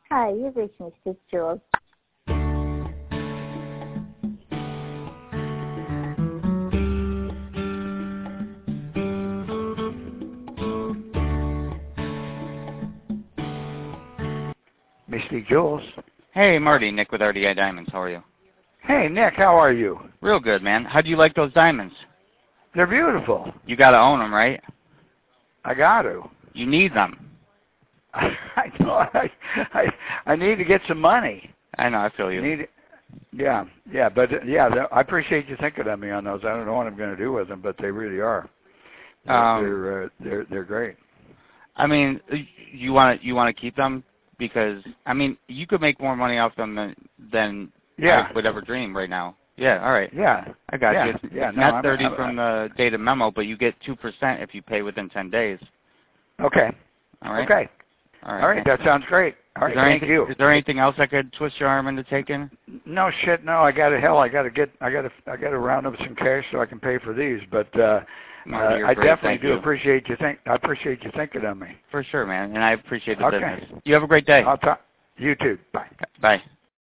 Hi, you've reached Mrs. Jules. Mystic Jules. Hey, Marty. Nick with RDI Diamonds. How are you? Hey, Nick. How are you? Real good, man. How do you like those diamonds? They're beautiful. You got to own them, right? I got to. You need them. I know. I need to get some money. I know. I feel you. Yeah. I appreciate you thinking of me on those. I don't know what I'm going to do with them, but they really are. They're great. I mean, you want to keep them because I mean you could make more money off them than I would ever dream right now. Yeah. All right. Yeah. I got you. It's not 30 I'm, from the data memo, but you get 2% if you pay within 10 days. Okay. All right. Okay. All right. That sounds great. All right. Thank you. Is there anything else I could twist your arm into taking? No shit. No. I got to round up some cash so I can pay for these. But I definitely do appreciate you thinking of me. For sure, man. And I appreciate the business. You have a great day. I'll talk. You too. Bye. Bye.